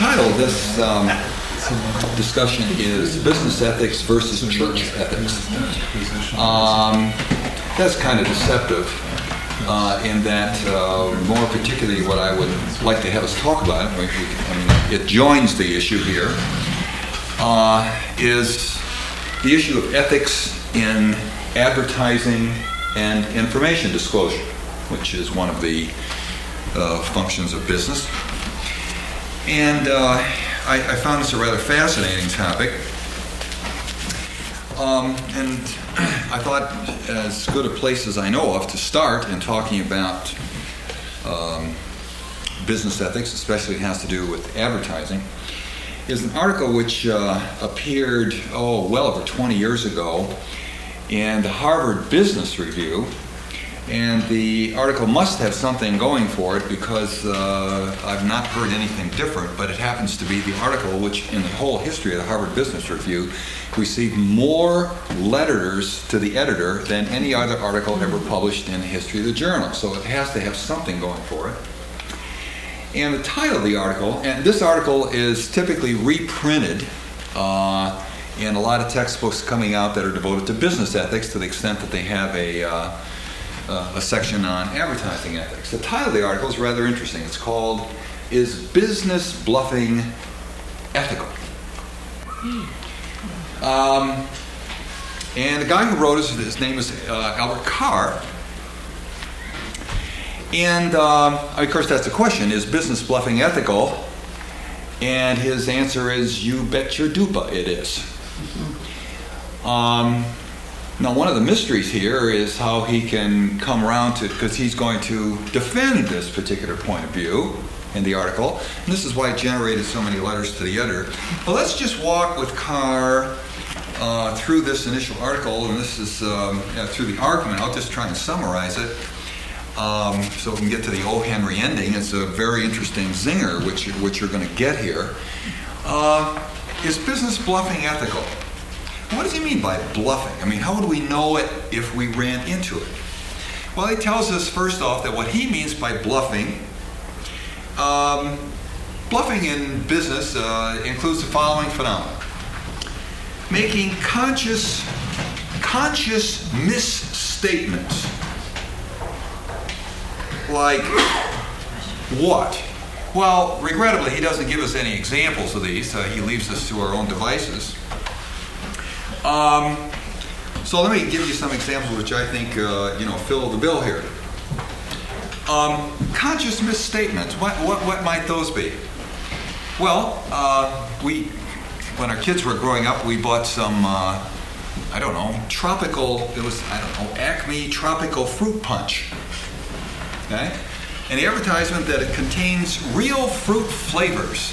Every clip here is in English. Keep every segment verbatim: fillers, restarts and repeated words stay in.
title of this um, discussion is Business Ethics versus Church Ethics. Um, that's kind of deceptive uh, in that uh, more particularly what I would like to have us talk about, I mean, it joins the issue here, uh, is the issue of ethics in advertising and information disclosure, which is one of the uh, functions of business. And uh, I, I found this a rather fascinating topic. Um, and I thought as good a place as I know of to start in talking about um, business ethics, especially it has to do with advertising, is an article which uh, appeared, oh, well over twenty years ago in the Harvard Business Review. And the article must have something going for it because uh, I've not heard anything different, but it happens to be the article which in the whole history of the Harvard Business Review received more letters to the editor than any other article ever published in the history of the journal. So it has to have something going for it. And the title of the article, and this article is typically reprinted uh, in a lot of textbooks coming out that are devoted to business ethics to the extent that they have a uh, Uh, a section on advertising ethics. The title of the article is rather interesting. It's called, Is Business Bluffing Ethical? Um, and the guy who wrote it, his name is uh, Albert Carr. And um, of course that's the question, is business bluffing ethical? And his answer is, you bet your dupa it is. Um, Now, one of the mysteries here is how he can come around to, because he's going to defend this particular point of view in the article, and this is why it generated so many letters to the editor. But let's just walk with Carr uh, through this initial article, and this is um, uh, through the argument. I'll just try and summarize it um, so we can get to the O. Henry ending. It's a very interesting zinger, which, which you're going to get here. Uh, is business bluffing ethical? What does he mean by bluffing? I mean, how would we know it if we ran into it? Well, he tells us first off that what he means by bluffing, um, bluffing in business uh, includes the following phenomena. Making conscious, conscious misstatements. Like what? Well, regrettably, he doesn't give us any examples of these. Uh, he leaves us to our own devices. Um, so let me give you some examples which I think uh, you know fill the bill here. Um, conscious misstatements. What, what what might those be? Well, uh, we when our kids were growing up, we bought some uh, I don't know tropical. It was I don't know Acme tropical fruit punch. Okay, and the advertisement that it contains real fruit flavors.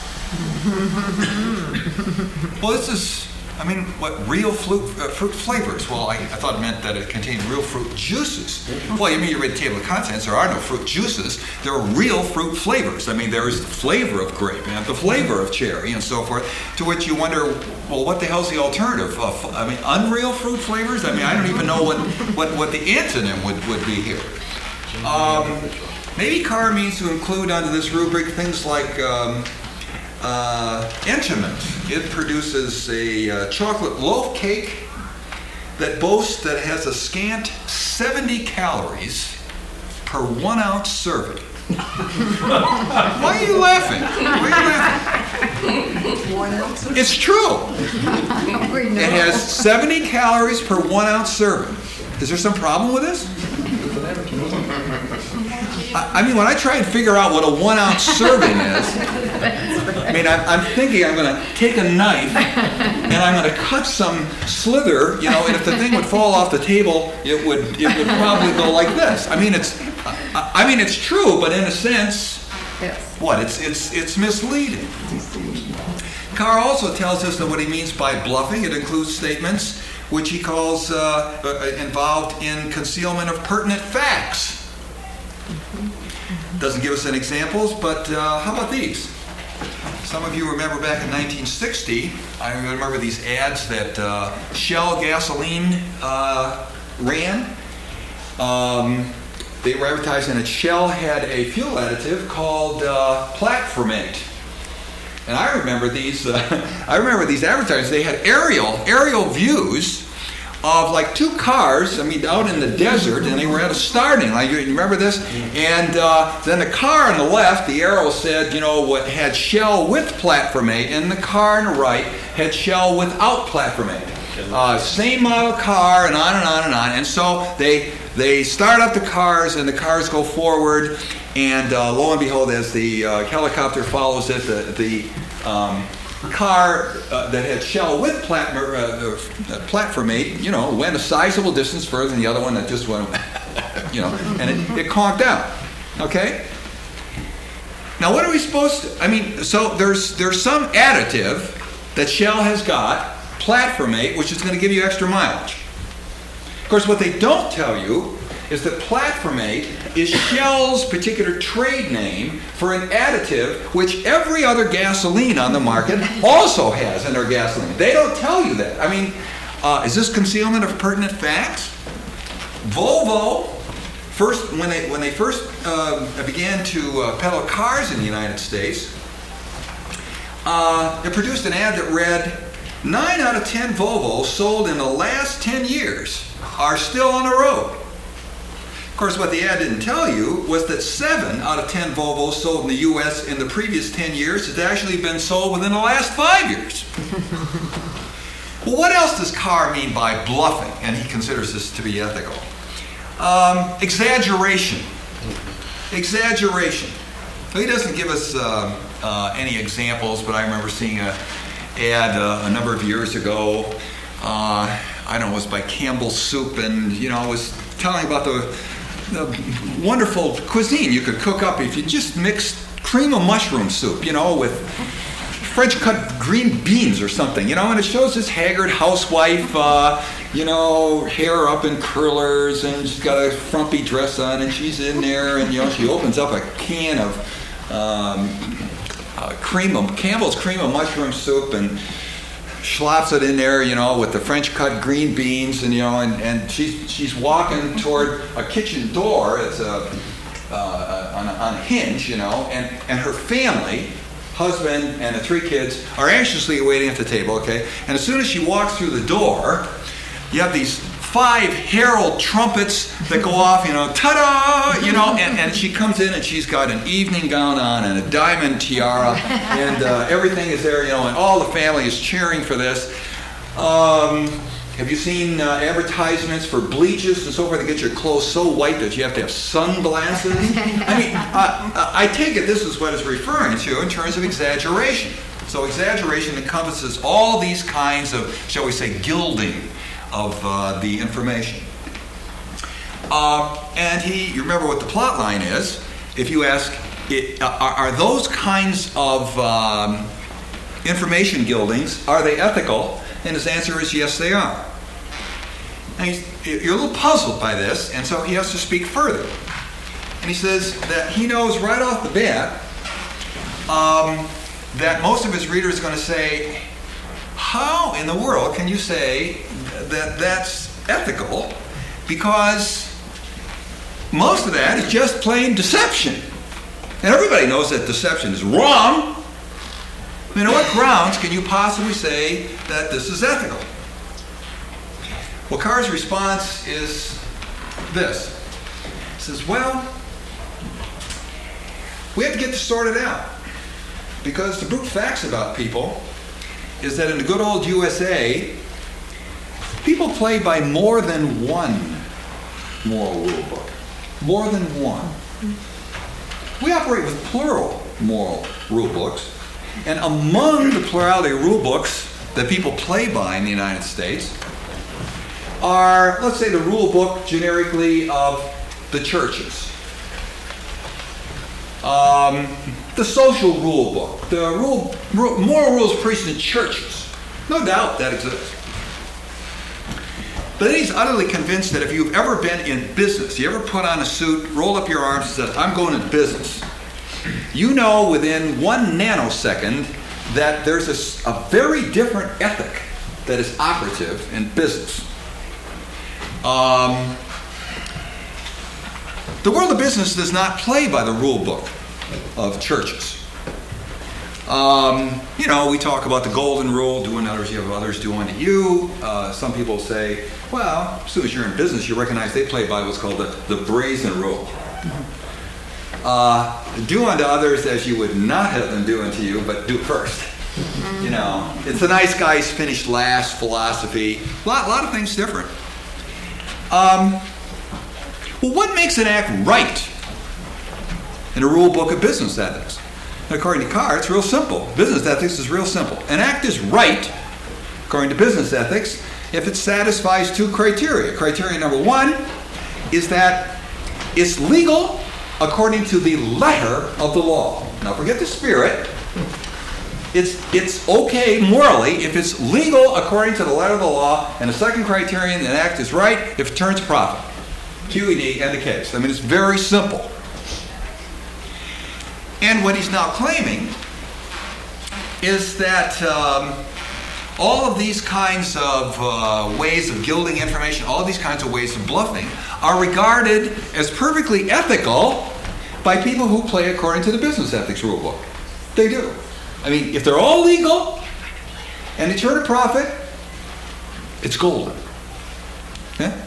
Well, this is. I mean, what, real fruit, uh, fruit flavors? Well, I, I thought it meant that it contained real fruit juices. Well, you mean you read the table of contents, there are no fruit juices. There are real fruit flavors. I mean, there is the flavor of grape and the flavor of cherry and so forth, to which you wonder, well, what the hell's the alternative? Uh, I mean, unreal fruit flavors? I mean, I don't even know what, what, what the antonym would, would be here. Um, maybe Carr means to include under this rubric things like um, Uh, Entenmann's. It produces a uh, chocolate loaf cake that boasts that it has a scant seventy calories per one ounce serving. Why are you laughing? Why are you laughing? One ounce? It's true. It has seventy calories per one ounce serving. Is there some problem with this? I, I mean, when I try and figure out what a one ounce serving is, I mean, I'm, I'm thinking I'm going to take a knife and I'm going to cut some slither, you know, and if the thing would fall off the table, it would it would probably go like this. I mean, it's I, I mean, it's true, but in a sense, Yes. what? It's it's it's misleading. Carr also tells us that what he means by bluffing, it includes statements which he calls uh, uh, involved in concealment of pertinent facts. Doesn't give us any examples, but uh, how about these? Some of you remember back in nineteen sixty, I remember these ads that uh, Shell gasoline uh, ran. Um, they were advertising that Shell had a fuel additive called uh, Platformate. And I remember these. Uh, I remember these advertisements. They had aerial aerial views of like two cars. I mean, out in the desert, and they were at a starting. Like, you remember this? And uh, then the car on the left, the arrow said, you know, what had shell with platform eight, and the car on the right had shell without platform eight. Uh, same model car, and on and on and on. And so they they start up the cars, and the cars go forward. And uh, lo and behold, as the uh, helicopter follows it, the, the um, car uh, that had shell with platform, uh, platform eight, you know, went a sizable distance further than the other one that just went, you know, and it, it conked out. Okay? Now, what are we supposed to? I mean, so there's there's some additive that Shell has got, platform eight, which is going to give you extra mileage. Of course, what they don't tell you is that platform eight is Shell's particular trade name for an additive which every other gasoline on the market also has in their gasoline. They don't tell you that. I mean, uh, is this concealment of pertinent facts? Volvo, first when they when they first uh, began to uh, peddle cars in the United States, uh, it produced an ad that read, nine out of ten Volvos sold in the last ten years are still on the road. Of course, what the ad didn't tell you was that seven out of ten Volvos sold in the U S in the previous ten years had actually been sold within the last five years. Well, what else does Carr mean by bluffing? And he considers this to be ethical. Um, exaggeration. Exaggeration. So he doesn't give us uh, uh, any examples, but I remember seeing a ad uh, a number of years ago. Uh, I don't know, it was by Campbell Soup, and you know, it was telling about the the wonderful cuisine you could cook up if you just mixed cream of mushroom soup, you know, with French cut green beans or something, you know, and it shows this haggard housewife, uh, you know, hair up in curlers, and she's got a frumpy dress on, and she's in there, and you know, she opens up a can of um, uh, cream of Campbell's cream of mushroom soup and slops it in there, you know, with the French cut green beans, and you know, and, and she's she's walking toward a kitchen door. It's a uh, on, a, on a hinge, you know, and and her family, husband and the three kids, are anxiously waiting at the table. Okay, and as soon as she walks through the door, you have these five herald trumpets that go off, you know, ta-da, you know, and, and she comes in and she's got an evening gown on and a diamond tiara, and uh, everything is there, you know, and all the family is cheering for this. Um, have you seen uh, advertisements for bleaches and so forth that get your clothes so white that you have to have sunglasses? I mean, uh, I take it this is what it's referring to in terms of exaggeration. So exaggeration encompasses all these kinds of, shall we say, gilding of uh, the information. Uh, and he, you remember what the plot line is. If you ask, it, are, are those kinds of um, information gildings, are they ethical? And his answer is yes, they are. And he's, you're a little puzzled by this, and so he has to speak further. And he says that he knows right off the bat um, that most of his readers are going to say, how in the world can you say that that's ethical? Because most of that is just plain deception. And everybody knows that deception is wrong. I mean, on what grounds can you possibly say that this is ethical? Well, Carr's response is this. He says, well, we have to get this sorted out. Because the brute facts about people is that in the good old U S A, people play by more than one moral rule book. More than one. We operate with plural moral rule books. And among the plurality of rule books that people play by in the United States are, let's say, the rule book generically of the churches. Um, the social rule book. The rule, rule, moral rules preached in churches. No doubt that exists. But he's utterly convinced that if you've ever been in business, you ever put on a suit, roll up your arms and said, I'm going into business, you know within one nanosecond that there's a, a very different ethic that is operative in business. Um, the world of business does not play by the rule book of churches. Um, you know, we talk about the golden rule, do unto others, you have others do unto you. Uh, some people say, well, as soon as you're in business, you recognize they play by what's called the, the brazen rule. Uh, do unto others as you would not have them do unto you, but do it first. You know, it's a nice guy's finished last philosophy. A lot, lot of things different. Um, well, what makes an act right in a rule book of business ethics? According to Carr, it's real simple. Business ethics is real simple. An act is right, according to business ethics, if it satisfies two criteria. Criteria number one is that it's legal according to the letter of the law. Now forget the spirit. It's, it's okay morally if it's legal according to the letter of the law. And the second criterion, an act is right if it turns profit. Q E D, end of case. I mean, it's very simple. And what he's now claiming is that um, all of these kinds of uh, ways of gilding information, all of these kinds of ways of bluffing, are regarded as perfectly ethical by people who play according to the business ethics rule book. They do. I mean, if they're all legal and they turn a profit, it's golden. Okay?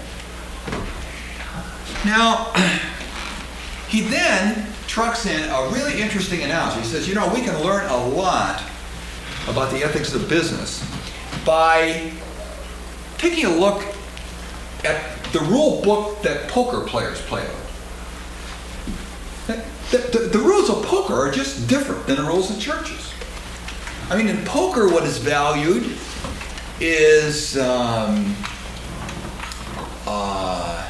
Now, he then trucks in a really interesting analogy. He says, you know, we can learn a lot about the ethics of business by taking a look at the rule book that poker players play with. The, the, the rules of poker are just different than the rules of churches. I mean, in poker, what is valued is um, uh,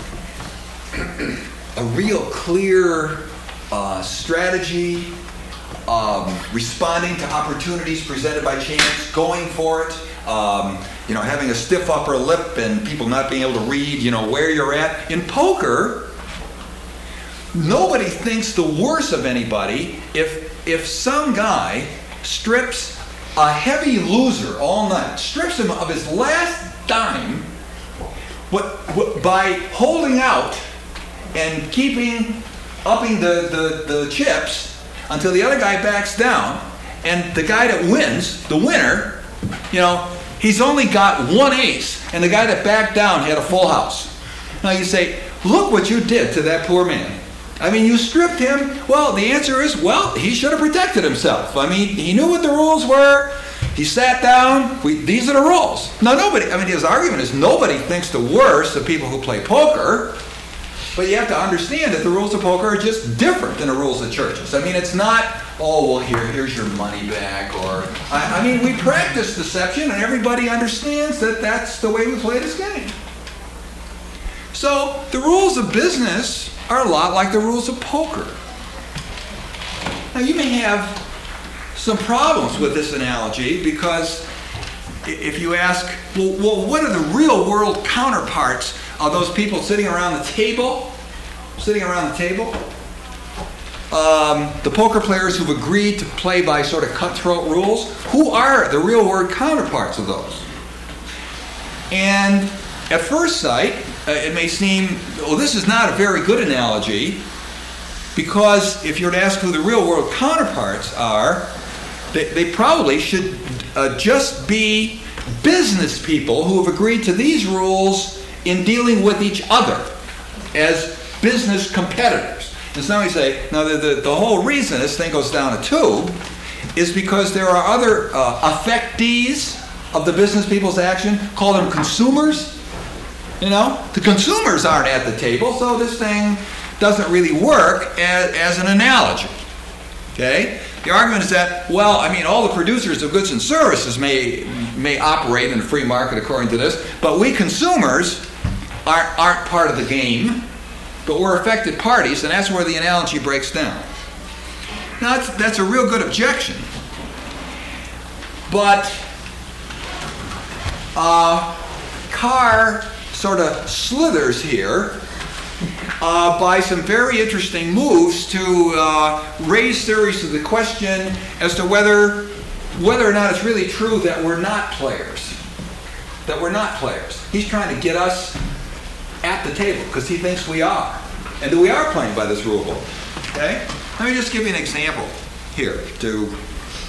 a real clear uh, strategy, um, responding to opportunities presented by chance, going for it, um, you know, having a stiff upper lip and people not being able to read, you know, where you're at. In poker, nobody thinks the worse of anybody if if some guy strips a heavy loser all night, strips him of his last dime, what, what, by holding out and keeping, upping the, the, the chips until the other guy backs down, and the guy that wins, the winner, you know, he's only got one ace, and the guy that backed down had a full house. Now you say, look what you did to that poor man. I mean, you stripped him. Well, the answer is, well, he should have protected himself. I mean, he knew what the rules were. He sat down. We, these are the rules. Now, nobody, I mean, his argument is nobody thinks the worst of people who play poker, but you have to understand that the rules of poker are just different than the rules of churches. I mean, it's not, oh, well, here, here's your money back, or, I, I mean, we practice deception, and everybody understands that that's the way we play this game. So, the rules of business are a lot like the rules of poker. Now, you may have some problems with this analogy because if you ask, well, well, what are the real world counterparts of those people sitting around the table? Sitting around the table? Um, the poker players who've agreed to play by sort of cutthroat rules, who are the real world counterparts of those? And at first sight, uh, it may seem, well, this is not a very good analogy, because if you were to ask who the real world counterparts are, they, they probably should uh, just be business people who have agreed to these rules in dealing with each other as business competitors. And so we say, now the, the, the whole reason this thing goes down a tube is because there are other uh, affectees of the business people's action, call them consumers. You know, the consumers aren't at the table, so this thing doesn't really work as, as an analogy. Okay? The argument is that, well, I mean, all the producers of goods and services may may operate in a free market according to this, but we consumers aren't, aren't part of the game, but we're affected parties, and that's where the analogy breaks down. Now, that's, that's a real good objection. But uh, Carr sort of slithers here uh, by some very interesting moves to uh, raise theories to the question as to whether whether or not it's really true that we're not players. That we're not players. He's trying to get us at the table because he thinks we are. And that we are playing by this rule book. Okay? Let me just give you an example here to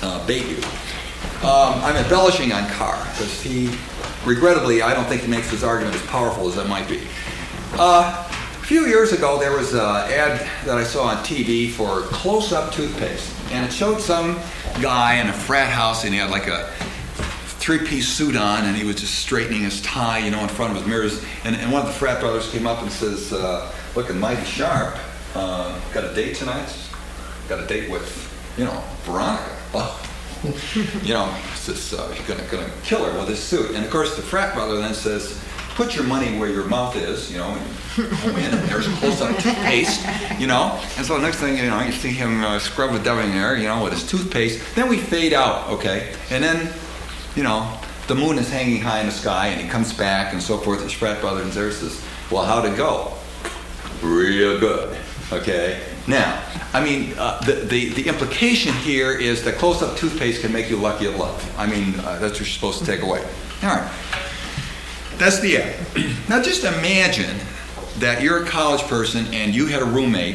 uh, bait you. Um, I'm embellishing on Carr because he, regrettably, I don't think he makes his argument as powerful as it might be. Uh, a few years ago, there was an ad that I saw on T V for close-up toothpaste, and it showed some guy in a frat house, and he had like a three-piece suit on, and he was just straightening his tie, you know, in front of his mirrors. And, and one of the frat brothers came up and says, uh, looking mighty sharp, uh, got a date tonight? Got a date with, you know, Veronica. Oh. You know, says, uh, you're gonna, gonna kill her with this suit. And of course, the frat brother then says, put your money where your mouth is, you know, and come in, and there's a close-up toothpaste, you know. And so the next thing, you know, you see him uh, scrub with debonair, you know, with his toothpaste. Then we fade out, okay? And then, you know, the moon is hanging high in the sky, and he comes back and so forth. His frat brother and there says, well, how'd it go? Real good, okay? Now, I mean, uh, the, the, the implication here is that close-up toothpaste can make you lucky at love. I mean, uh, that's what you're supposed to take away. All right. That's the ad. Now, just imagine that you're a college person and you had a roommate,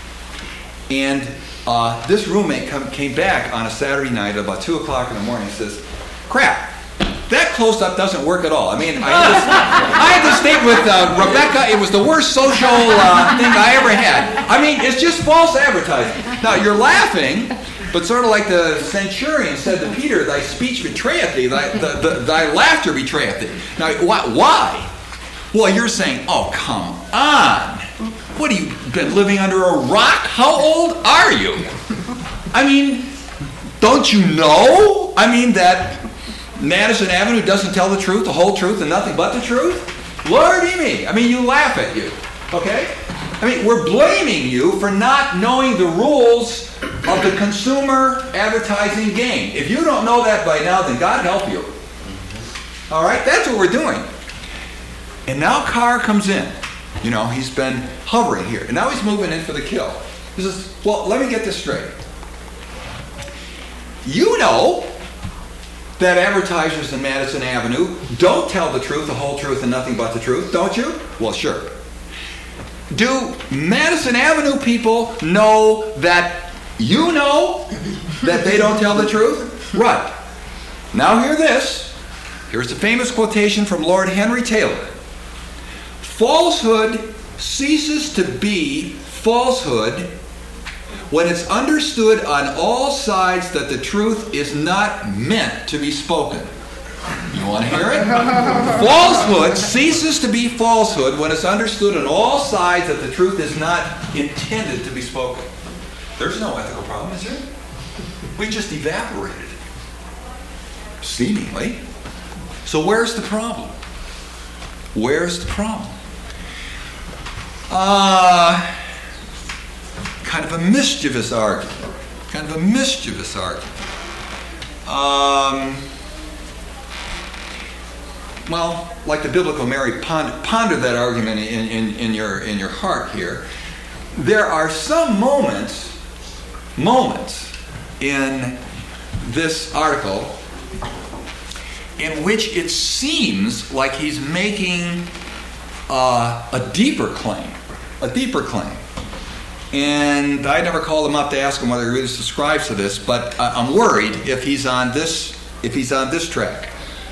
and uh, this roommate come, came back on a Saturday night at about two o'clock in the morning and says, crap, that close-up doesn't work at all. I mean, I had to, I had to state with uh, Rebecca, it was the worst social uh, thing I ever had. I mean, it's just false advertising. Now, you're laughing, but sort of like the centurion said to Peter, thy speech betrayeth thee, thy, the, the, thy laughter betrayeth thee. Now, why? why? Well, you're saying, oh, come on. What, have you been living under a rock? How old are you? I mean, don't you know? I mean, that Madison Avenue doesn't tell the truth, the whole truth, and nothing but the truth? Lordy me. I mean, you laugh at you, okay? I mean, we're blaming you for not knowing the rules of the consumer advertising game. If you don't know that by now, then God help you. All right? That's what we're doing. And now Carr comes in. You know, he's been hovering here. And now he's moving in for the kill. He says, well, let me get this straight. You know that advertisers in Madison Avenue don't tell the truth, the whole truth, and nothing but the truth, don't you? Well, sure. Do Madison Avenue people know that you know that they don't tell the truth? Right. Now hear this. Here's the famous quotation from Lord Henry Taylor. Falsehood ceases to be falsehood when it's understood on all sides that the truth is not meant to be spoken. You want to hear it? Falsehood ceases to be falsehood when it's understood on all sides that the truth is not intended to be spoken. There's no ethical problem, is there? We just evaporated it, seemingly. So where's the problem? Where's the problem? Uh, kind of a mischievous argument. Kind of a mischievous argument. Um, well, like the biblical Mary, ponder, ponder that argument in, in, in, your, in your heart here. There are some moments, moments in this article in which it seems like he's making uh, a deeper claim, a deeper claim. And I never called him up to ask him whether he really subscribes to this, but I'm worried if he's on this, if he's on this track.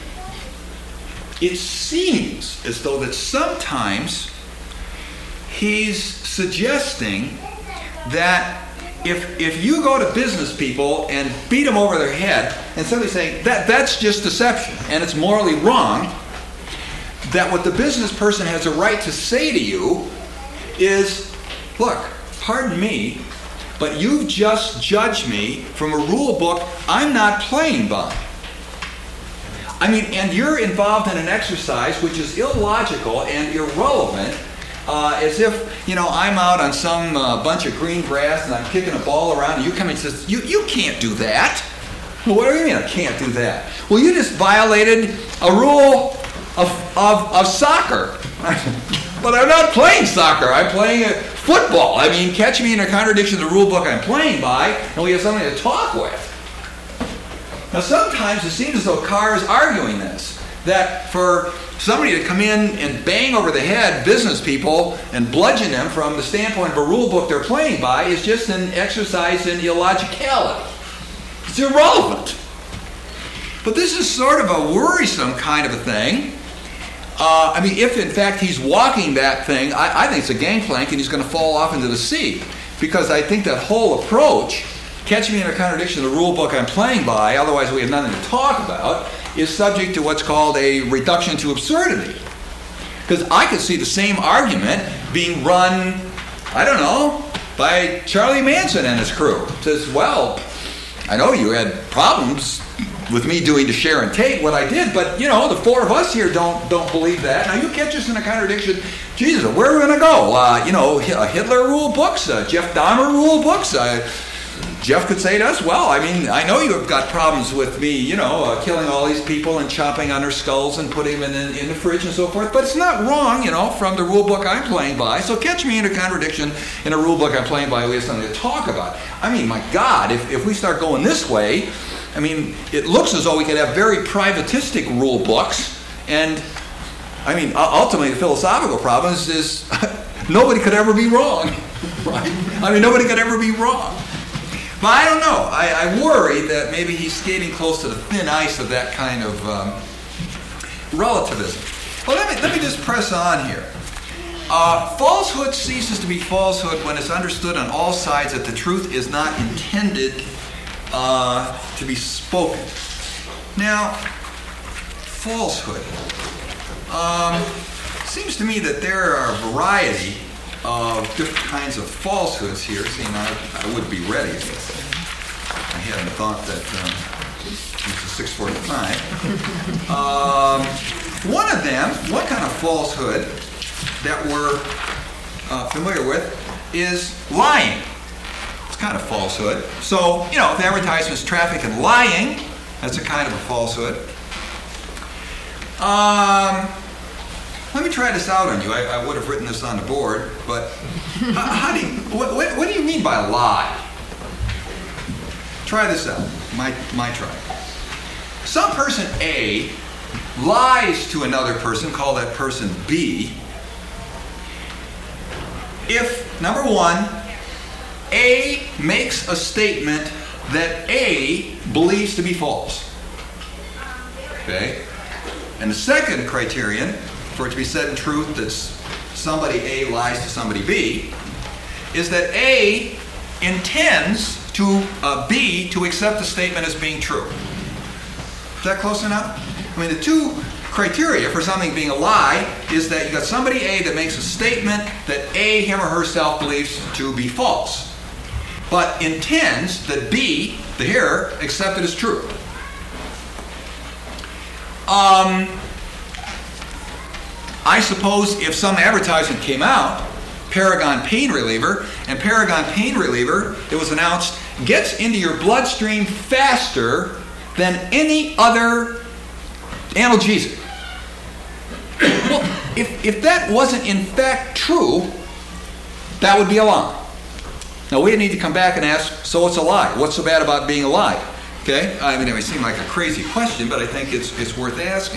It seems as though that sometimes he's suggesting that if if you go to business people and beat them over their head and simply saying that that's just deception and it's morally wrong, that what the business person has a right to say to you is, look, pardon me, but you've just judged me from a rule book I'm not playing by. I mean, and you're involved in an exercise which is illogical and irrelevant, uh, as if, you know, I'm out on some uh, bunch of green grass and I'm kicking a ball around and you come in and says, you, you can't do that. Well, what do you mean I can't do that? Well, you just violated a rule of, of, of soccer. But I'm not playing soccer. I'm playing a football. I mean, catch me in a contradiction of the rule book I'm playing by, and we have something to talk with. Now, sometimes it seems as though Carr is arguing this, that for somebody to come in and bang over the head business people and bludgeon them from the standpoint of a rule book they're playing by is just an exercise in illogicality. It's irrelevant. But this is sort of a worrisome kind of a thing. Uh, I mean, if in fact he's walking that thing, I, I think it's a gangplank and he's going to fall off into the sea. Because I think that whole approach, catch me in a contradiction of the rule book I'm playing by, otherwise we have nothing to talk about, is subject to what's called a reduction to absurdity. Because I could see the same argument being run, I don't know, by Charlie Manson and his crew. It says, well, I know you had problems with me doing to Sharon Tate what I did, but you know, the four of us here don't don't believe that. Now you catch us in a contradiction. Jesus, where are we going to go? Uh, you know, Hitler rule books, uh, Jeff Dahmer rule books. Uh, Jeff could say to us, well, I mean, I know you have got problems with me, you know, uh, killing all these people and chopping on their skulls and putting them in, in the fridge and so forth, but it's not wrong, you know, from the rule book I'm playing by. So catch me in a contradiction in a rule book I'm playing by. We have something to talk about. I mean, my God, if, if we start going this way, I mean, it looks as though we could have very privatistic rule books, and I mean, ultimately the philosophical problem is, is nobody could ever be wrong, right? I mean, nobody could ever be wrong. But I don't know. I, I worry that maybe he's skating close to the thin ice of that kind of um, relativism. Well, let me, let me just press on here. Uh, falsehood ceases to be falsehood when it's understood on all sides that the truth is not intended uh, to be spoken. Now, falsehood. Um, seems to me that there are a variety of different kinds of falsehoods here. See, now I, I would be ready. I hadn't thought that um, it was six forty-five. Um, one of them, one kind of falsehood that we're uh, familiar with is lying. It's kind of falsehood. So, you know, if the advertisement's traffic in lying, that's a kind of a falsehood. Um... Let me try this out on you. I, I would have written this on the board, but how, how do you, what, what, what do you mean by lie? Try this out. My, my try. Some person A lies to another person, call that person B, if, number one, A makes a statement that A believes to be false. Okay? And the second criterion for it to be said in truth that somebody A lies to somebody B, is that A intends to uh, B to accept the statement as being true. Is that close enough? I mean, the two criteria for something being a lie is that you got somebody A that makes a statement that A, him or herself, believes to be false, but intends that B, the hearer, accept it as true. Um... I suppose if some advertisement came out, Paragon Pain Reliever, and Paragon Pain Reliever, it was announced, gets into your bloodstream faster than any other analgesic. Well, if, if that wasn't in fact true, that would be a lie. Now we need to come back and ask, so what's a lie? What's so bad about being a lie? Okay? I mean, it may seem like a crazy question, but I think it's, it's worth asking.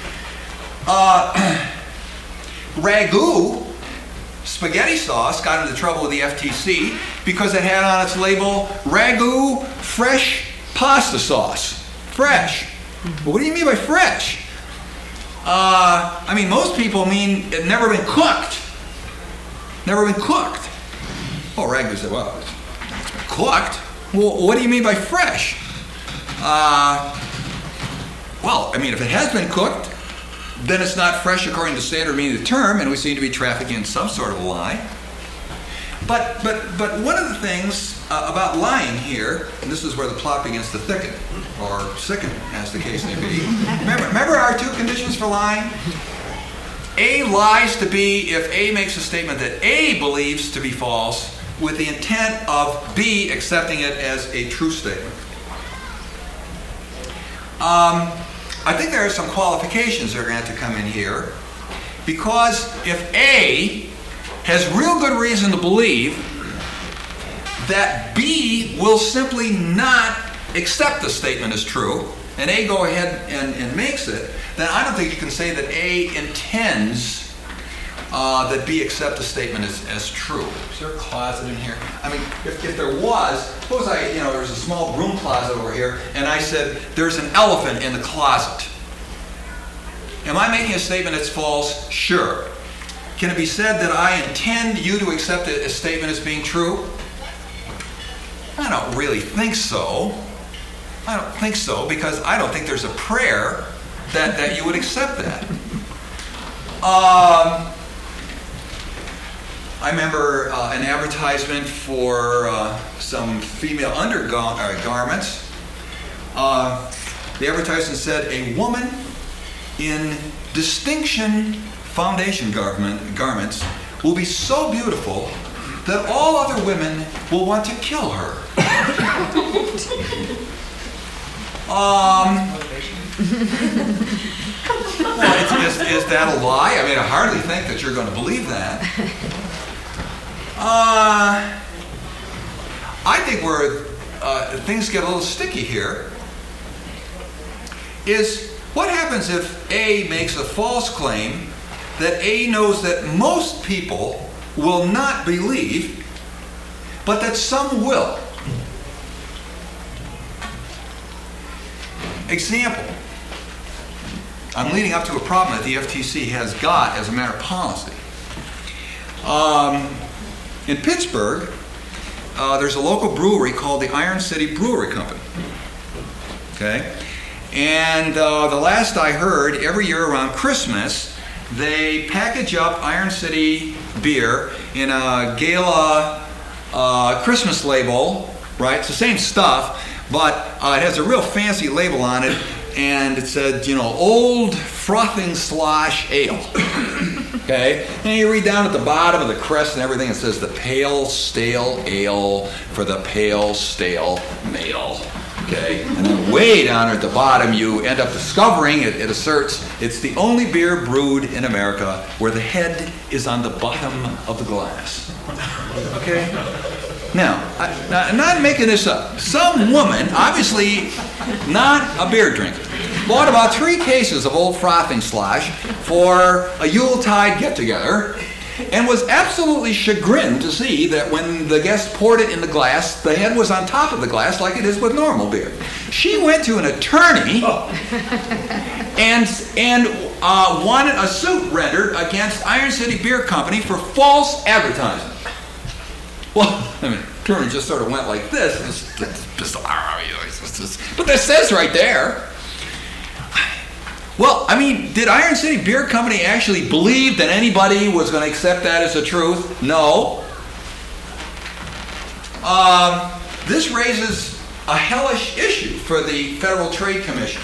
Uh... Ragu spaghetti sauce got into trouble with the F T C because it had on its label Ragu fresh pasta sauce. Fresh. Well, what do you mean by fresh? Uh, I mean, most people mean it never been cooked. Never been cooked. Oh, Ragu said, well, it's been cooked. Well, what do you mean by fresh? Uh, well, I mean, if it has been cooked, then it's not fresh according to the standard meaning of the term, and we seem to be trafficking in some sort of lie. But but but one of the things uh, about lying here, and this is where the plot begins to thicken, or sicken, as the case may be. Remember, remember our two conditions for lying? A lies to B if A makes a statement that A believes to be false with the intent of B accepting it as a true statement. Um... I think there are some qualifications that are going to have to come in here, because if A has real good reason to believe that B will simply not accept the statement as true, and A go ahead and, and makes it, then I don't think you can say that A intends uh, that B accept the statement as, as true. Is there a closet in here? I mean, if, if there was, suppose I, you know, there's a small broom closet over here, and I said, there's an elephant in the closet. Am I making a statement that's false? Sure. Can it be said that I intend you to accept a, a statement as being true? I don't really think so. I don't think so, because I don't think there's a prayer that, that you would accept that. Um, I remember uh, an advertisement for uh, some female undergarments. Uh, the advertisement said, a woman in distinction foundation garment, garments will be so beautiful that all other women will want to kill her. um, well, is, is, is that a lie? I mean, I hardly think that you're going to believe that. Uh, I think where uh, things get a little sticky here is what happens if A makes a false claim that A knows that most people will not believe, but that some will. Example. I'm leading up to a problem that the F T C has got as a matter of policy. Um, in Pittsburgh, uh, there's a local brewery called the Iron City Brewery Company. Okay? And uh, the last I heard, every year around Christmas, they package up Iron City beer in a gala uh, Christmas label, right? It's the same stuff, but uh, it has a real fancy label on it, and it said, you know, Old Frothing Slosh Ale. Okay? And you read down at the bottom of the crest and everything, it says the Pale Stale Ale for the Pale Stale Male. Okay? And then way down at the bottom, you end up discovering, it, it asserts, it's the only beer brewed in America where the head is on the bottom of the glass. Okay? Now, I, now, I'm not making this up. Some woman, obviously not a beer drinker, bought about three cases of Old Frothing Slosh for a Yuletide get-together and was absolutely chagrined to see that when the guest poured it in the glass, the head was on top of the glass like it is with normal beer. She went to an attorney and, and uh, wanted a suit rendered against Iron City Beer Company for false advertising. Well, I mean, the attorney just sort of went like this. It's, it's bizarre. But this says right there. Well, I mean, did Iron City Beer Company actually believe that anybody was going to accept that as the truth? No. Um, this raises a hellish issue for the Federal Trade Commission.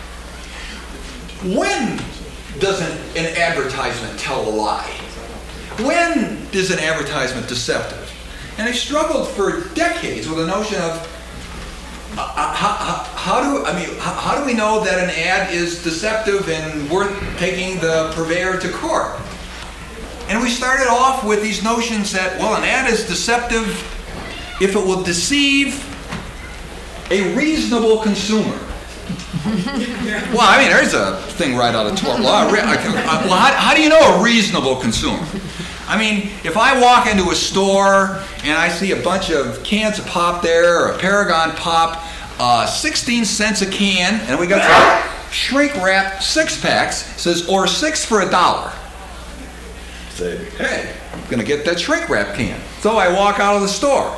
When does an, an advertisement tell a lie? When is an advertisement deceptive? And I struggled for decades with the notion of Uh, how, how, how do I mean? How, how do we know that an ad is deceptive and worth taking the purveyor to court? And we started off with these notions that, well, an ad is deceptive if it will deceive a reasonable consumer. Well, I mean, there's a thing right out of tort law. Well, how, how do you know a reasonable consumer? I mean, if I walk into a store and I see a bunch of cans of pop there, or a Paragon pop, uh, sixteen cents a can, and we got shrink wrap six packs, says, or six for a dollar. Say, hey, I'm going to get that shrink wrap can. So I walk out of the store.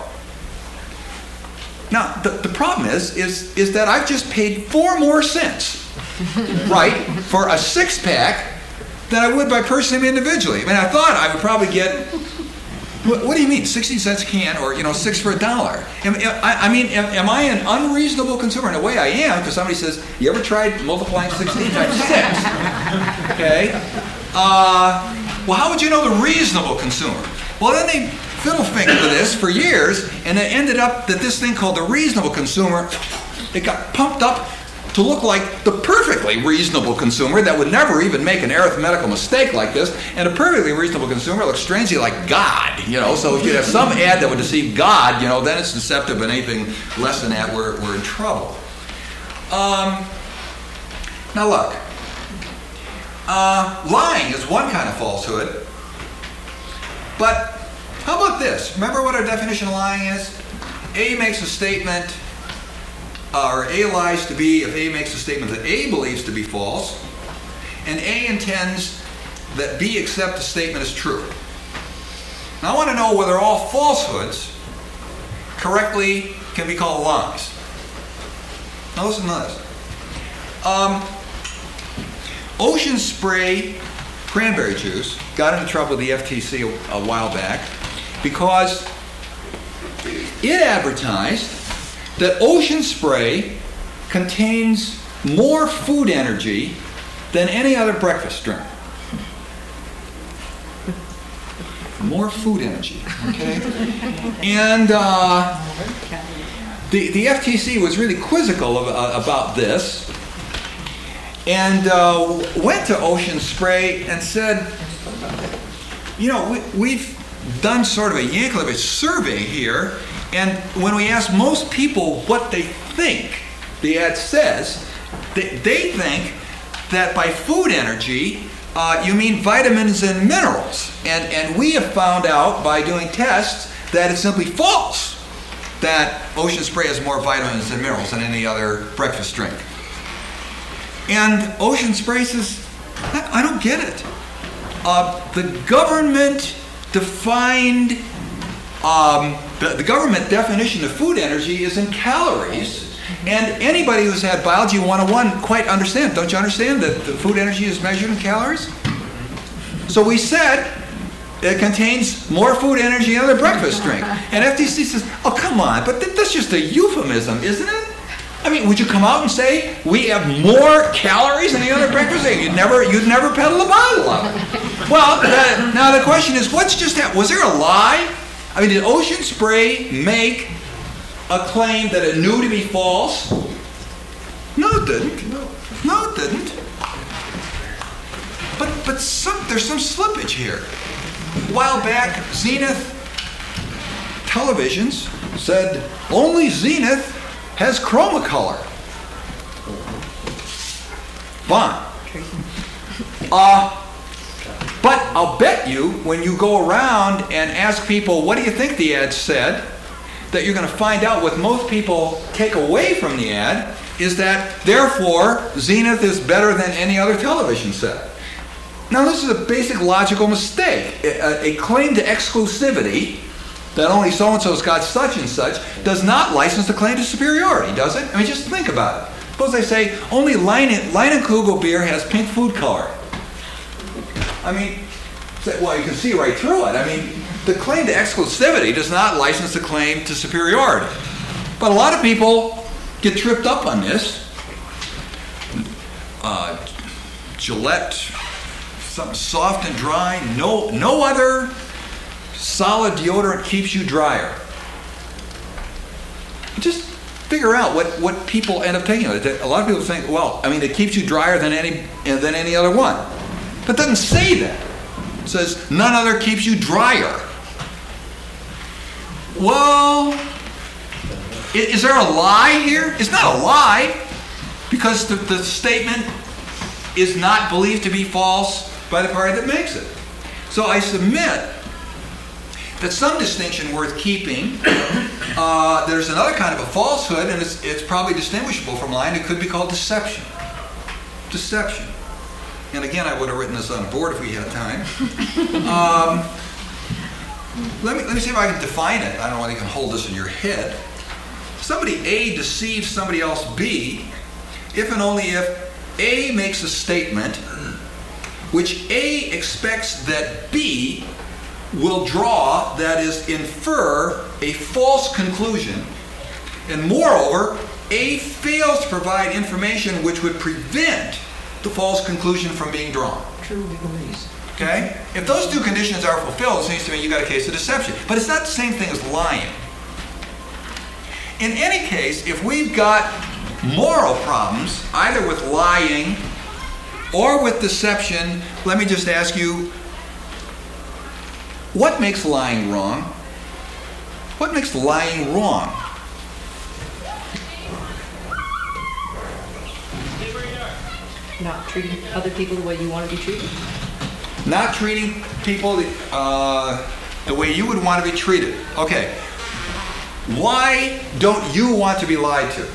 Now, the, the problem is, is, is that I've just paid four more cents, right, for a six pack than I would by purchasing them individually. I mean, I thought I would probably get, what, what do you mean, sixteen cents a can, or, you know, six for a dollar? Am, I, I mean, am, am I an unreasonable consumer? In a way I am, because somebody says, you ever tried multiplying sixteen times six? Okay? Uh, well, how would you know the reasonable consumer? Well, then they fiddle fingered with this for years, and it ended up that this thing called the reasonable consumer, it got pumped up to look like the perfectly reasonable consumer that would never even make an arithmetical mistake like this, and a perfectly reasonable consumer looks strangely like God, you know, so if you have some ad that would deceive God, you know, then it's deceptive, and anything less than that, we're, we're in trouble. Um, now look, uh, lying is one kind of falsehood, But how about this? Remember what our definition of lying is? A makes a statement, uh, or A lies to B if A makes a statement that A believes to be false, and A intends that B accept the statement as true. Now I want to know whether all falsehoods correctly can be called lies. Now listen to this. Um, Ocean Spray cranberry juice got into trouble with the F T C a, a while back because it advertised that Ocean Spray contains more food energy than any other breakfast drink. More food energy, okay? And uh, the, the F T C was really quizzical of, uh, about this and uh, went to Ocean Spray and said, you know, we, we've done sort of a Yankovic survey here, and when we ask most people what they think the ad says, they, they think that by food energy, uh, you mean vitamins and minerals. And, and we have found out by doing tests that it's simply false that Ocean Spray has more vitamins and minerals than any other breakfast drink. And Ocean Spray says, I, I don't get it. Uh, the government defined, um, the, the government definition of food energy is in calories. And anybody who's had Biology one oh one quite understand. Don't you understand that the food energy is measured in calories? So we said it contains more food energy than other breakfast drink. And F T C says, oh, come on, but th- that's just a euphemism, isn't it? I mean, would you come out and say we have more calories than any other breakfast drink? You'd never, you'd never peddle a bottle of it. Well, uh, now the question is, what's just happened? Was there a lie? I mean, did Ocean Spray make a claim that it knew to be false? No, it didn't. No, it didn't. But but some, there's some slippage here. A while back, Zenith Televisions said only Zenith has Chromacolor. Fine. Uh, but I'll bet you when you go around and ask people, what do you think the ad said, that you're going to find out what most people take away from the ad is that, therefore, Zenith is better than any other television set. Now, this is a basic logical mistake. A, a claim to exclusivity that only so-and-so's got such and such does not license the claim to superiority, does it? I mean, just think about it. Suppose they say only Leinenkugel beer has pink food color. I mean, well, you can see right through it. I mean, the claim to exclusivity does not license the claim to superiority. But a lot of people get tripped up on this. Uh, Gillette, something soft and dry. No, no other solid deodorant keeps you drier. Just figure out what, what people end up taking. A lot of people think, well, I mean, it keeps you drier than any than any other one. But it doesn't say that. It says none other keeps you drier. Well, is there a lie here? It's not a lie, because the, the statement is not believed to be false by the party that makes it. So I submit that some distinction worth keeping. Uh, there's another kind of a falsehood, and it's, it's probably distinguishable from lying. It could be called deception. Deception. And again, I would have written this on the board if we had time. Um, let me let me see if I can define it. I don't know whether you can hold this in your head. Somebody A deceives somebody else B if and only if A makes a statement which A expects that B will draw, that is, infer, a false conclusion, and moreover, A fails to provide information which would prevent the false conclusion from being drawn. True legalese. Okay? If those two conditions are fulfilled, it seems to me you got a case of deception. But it's not the same thing as lying. In any case, if we've got moral problems, either with lying or with deception, let me just ask you, what makes lying wrong? What makes lying wrong? Not treating other people the way you want to be treated. Not treating people, uh, the way you would want to be treated. Okay, why don't you want to be lied to?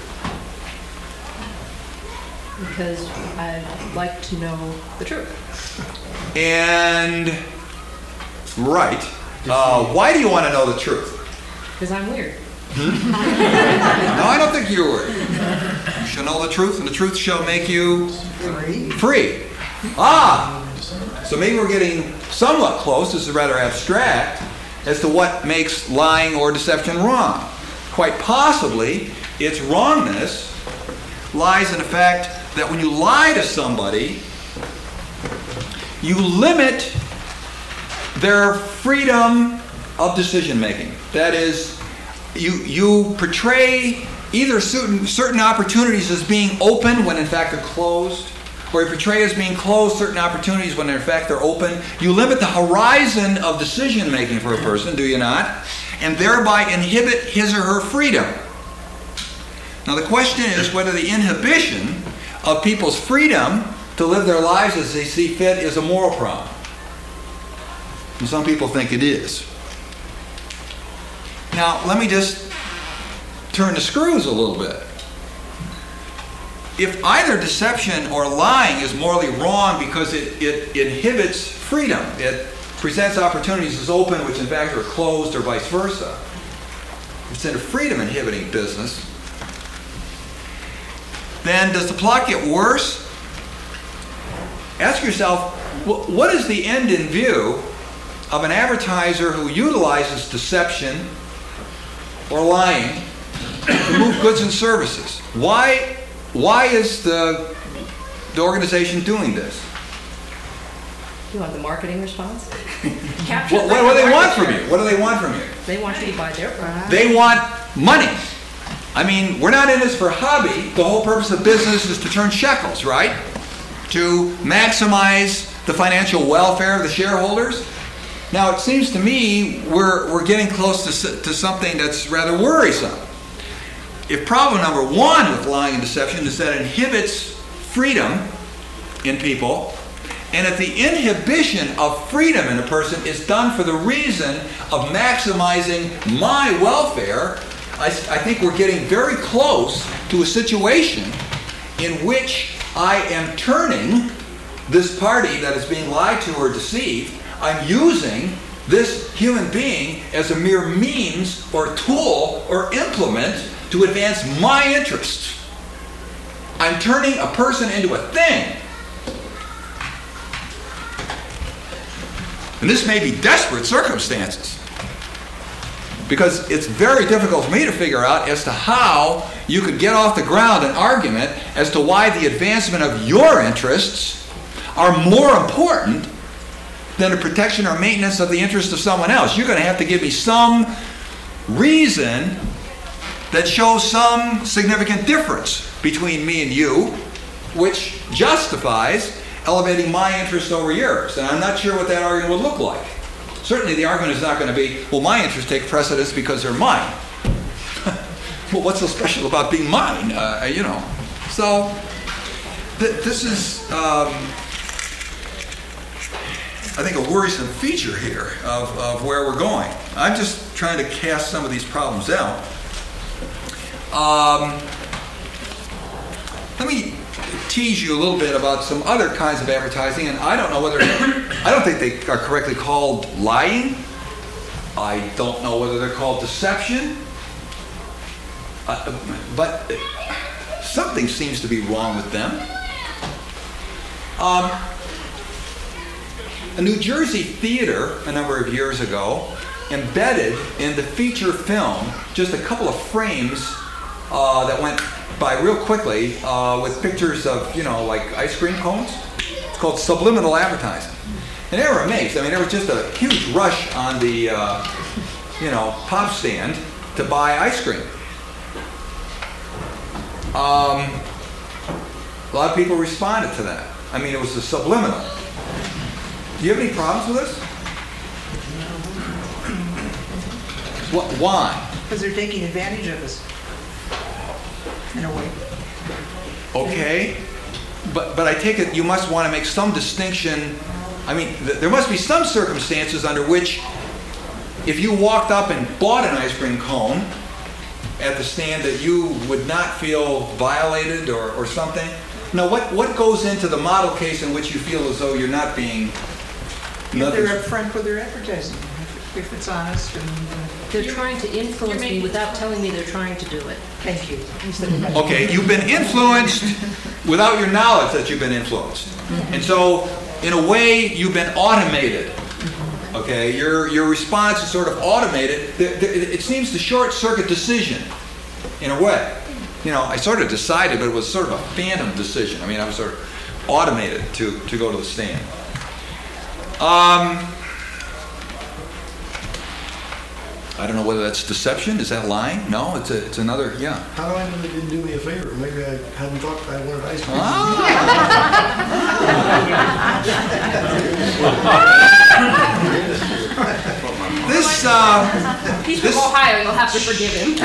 Because I'd like to know the truth. And, right. Uh, why do you want to know the truth? Because I'm weird. No, I don't think you're weird. You shall know the truth, and the truth shall make you Free. free. Ah! So maybe we're getting somewhat close, this is rather abstract, as to what makes lying or deception wrong. Quite possibly, its wrongness lies in the fact that when you lie to somebody, you limit their freedom of decision making. That is, you, you portray either certain, certain opportunities as being open when in fact they're closed, or you portray as being closed certain opportunities when in fact they're open. You limit the horizon of decision making for a person, do you not? And thereby inhibit his or her freedom. Now the question is whether the inhibition of people's freedom to live their lives as they see fit is a moral problem. And some people think it is. Now, let me just turn the screws a little bit. If either deception or lying is morally wrong because it, it inhibits freedom, it presents opportunities as open which in fact are closed, or vice versa, it's in a freedom inhibiting business, then does the plot get worse? Ask yourself, what is the end in view of an advertiser who utilizes deception or lying to move goods and services? Why, why is the, the organization doing this? You want the marketing response? What, what, what do they want from you? What do they want from you? They want you to buy their product. They want money. I mean, we're not in this for hobby. The whole purpose of business is to turn shekels, right? To maximize the financial welfare of the shareholders. Now, it seems to me we're, we're getting close to, to something that's rather worrisome. If problem number one with lying and deception is that it inhibits freedom in people, and if the inhibition of freedom in a person is done for the reason of maximizing my welfare, I, I think we're getting very close to a situation in which I am turning this party that is being lied to or deceived, I'm using this human being as a mere means or tool or implement to advance my interests. I'm turning a person into a thing. And this may be desperate circumstances, because it's very difficult for me to figure out as to how you could get off the ground an argument as to why the advancement of your interests are more important than the protection or maintenance of the interests of someone else. You're going to have to give me some reason that shows some significant difference between me and you, which justifies elevating my interest over yours. And I'm not sure what that argument would look like. Certainly the argument is not going to be, well, my interests take precedence because they're mine. Well, what's so special about being mine? Uh, you know. So, th- this is, um, I think, a worrisome feature here of, of where we're going. I'm just trying to cast some of these problems out. Um, let me tease you a little bit about some other kinds of advertising, and I don't know whether, I don't think they are correctly called lying. I don't know whether they're called deception. Uh, but something seems to be wrong with them. Um, a New Jersey theater a number of years ago embedded in the feature film just a couple of frames uh, that went by real quickly uh, with pictures of, you know, like ice cream cones. It's called subliminal advertising. And they were amazed. I mean, there was just a huge rush on the, uh, you know, pop stand to buy ice cream. Um, a lot of people responded to that. I mean, it was a subliminal. Do you have any problems with this? What, why? Because they're taking advantage of us, in a way. Okay, but but I take it you must want to make some distinction. I mean, th- there must be some circumstances under which if you walked up and bought an ice cream cone at the stand, that you would not feel violated or, or something? No, what, what goes into the model case in which you feel as though you're not being... If they're nothing- upfront with their advertising, if- if it's honest and, uh, They're trying to influence me without telling me they're trying to do it. thank you. Okay, you've been influenced without your knowledge that you've been influenced. And so, in a way, you've been automated. Okay, your, your response is sort of automated. The- the- It seems to short-circuit decision, in a way. You know, I sort of decided, but it was sort of a phantom decision. I mean, I was sort of automated to, to go to the stand. Um, I don't know whether that's deception. Is that lying? No, it's a, it's another, yeah. How do I know they didn't do me a favor? Maybe I hadn't thought I wanted ice cream. This, uh, He's This- from Ohio, you'll have to forgive him.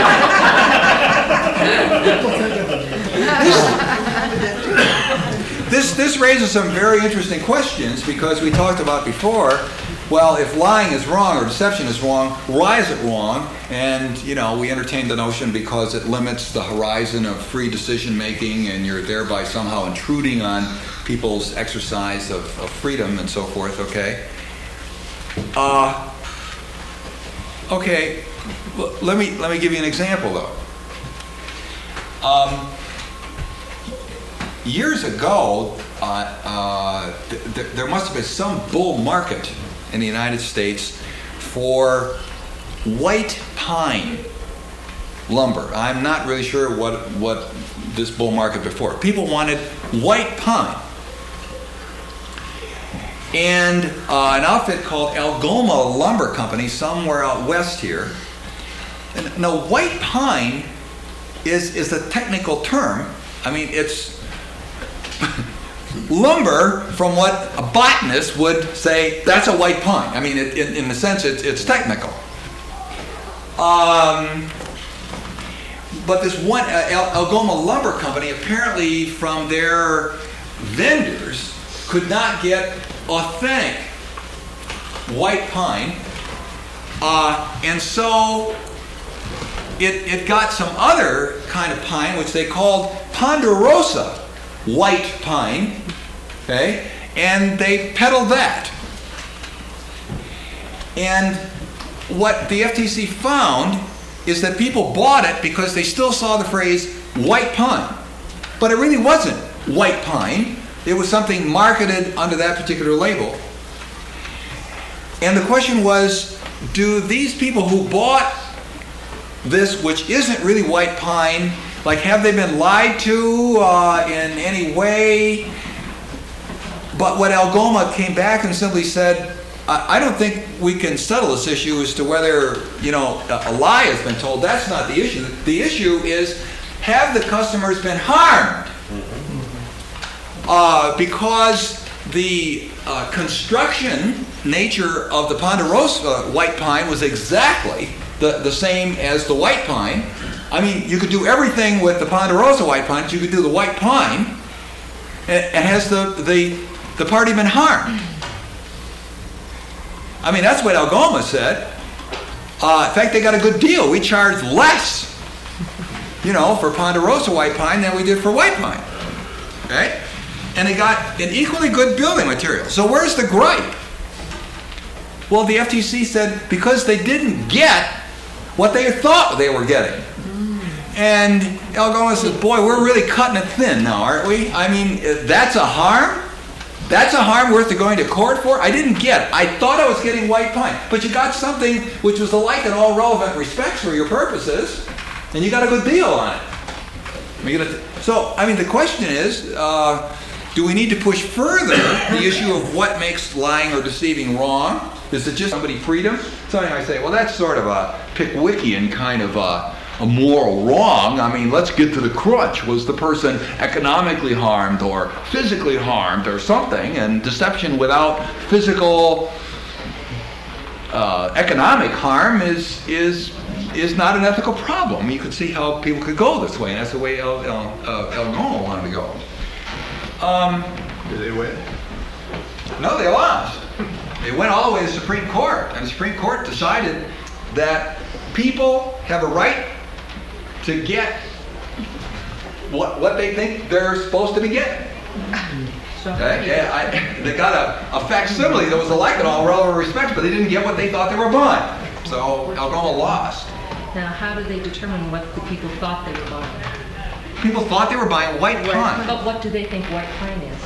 This, this raises some very interesting questions, because we talked about before, well, if lying is wrong or deception is wrong, why is it wrong? And, you know, we entertained the notion because it limits the horizon of free decision making, and you're thereby somehow intruding on people's exercise of, of freedom and so forth, okay? Uh, okay, l- let me, let me give you an example, though. Um, Years ago, uh, uh, th- th- there must have been some bull market in the United States for white pine lumber. I'm not really sure what, what this bull market before. People wanted white pine. And uh, an outfit called Algoma Lumber Company, somewhere out west here. And now, white pine is, is a technical term. I mean, it's lumber from what a botanist would say, that's a white pine. I mean, it, in, in the sense, it's, it's technical. Um, but this one, uh, Al- Algoma Lumber Company, apparently from their vendors, could not get authentic white pine. Uh, and so it, it got some other kind of pine, which they called ponderosa white pine, okay, and they peddled that. And what the F T C found is that people bought it because they still saw the phrase white pine. But it really wasn't white pine. It was something marketed under that particular label. And the question was, do these people who bought this, which isn't really white pine, like, have they been lied to uh, in any way? But what Algoma came back and simply said, I, I don't think we can settle this issue as to whether, you know, a, a lie has been told. That's not the issue. The issue is, have the customers been harmed? Uh, because the uh, construction nature of the ponderosa white pine was exactly the, the same as the white pine. I mean, you could do everything with the ponderosa white pine, but you could do the white pine, and, and has the, the, the party been harmed? I mean, that's what Algoma said. Uh, in fact, they got a good deal. We charged less, you know, for ponderosa white pine than we did for white pine. Okay? And they got an equally good building material. So where's the gripe? Well, the F T C said because they didn't get what they thought they were getting. And Algoma says, boy, we're really cutting it thin now, aren't we? I mean, that's a harm? That's a harm worth going to court for? I didn't get it. I thought I was getting white pine. But you got something which was alike in all relevant respects for your purposes, and you got a good deal on it. You gotta- So, I mean, the question is, uh, do we need to push further the issue of what makes lying or deceiving wrong? Is it just somebody's freedom? Somebody might say, well, that's sort of a Pickwickian kind of a, a moral wrong. I mean, let's get to the crutch. Was the person economically harmed or physically harmed or something? And deception without physical, uh, economic harm is is is not an ethical problem. You could see how people could go this way, and that's the way El, El, uh, Algoma wanted to go. Um, Did they win? no, they lost. It went all the way to the Supreme Court, and the Supreme Court decided that people have a right to get what what they think they're supposed to be getting. So, Okay? Yeah, I, they got a, a facsimile that was alike in all relevant respects, but they didn't get what they thought they were buying. So Algoma lost. now, how do they determine what the people thought they were buying? People thought they were buying white pine. But what do they think white pine is?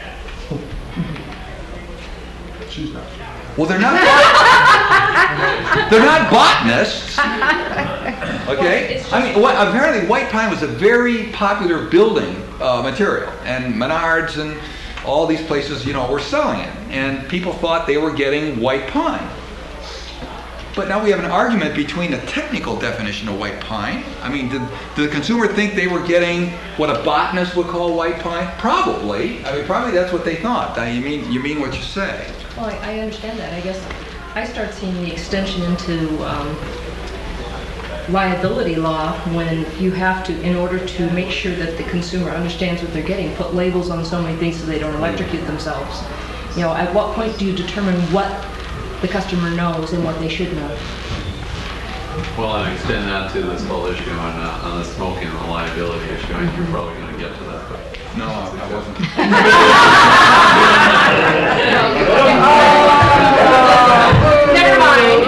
She's not. Well, they're not. They're not botanists. Okay. I mean, what, apparently, white pine was a very popular building uh, material, and Menards and all these places, you know, were selling it, and people thought they were getting white pine. But now we have an argument between the technical definition of white pine. I mean, did, did the consumer think they were getting what a botanist would call white pine? Probably. I mean, probably that's what they thought. Now, you mean you mean what you say? Well, I, I understand that. I guess I start seeing the extension into um, liability law when you have to, in order to make sure that the consumer understands what they're getting, put labels on so many things so they don't electrocute themselves. You know, at what point do you determine what the customer knows and what they should know? Well, and extend that to this whole issue on, uh, on the smoking and the liability issue. I think you're probably going to get to that. But No, I wasn't. Never mind.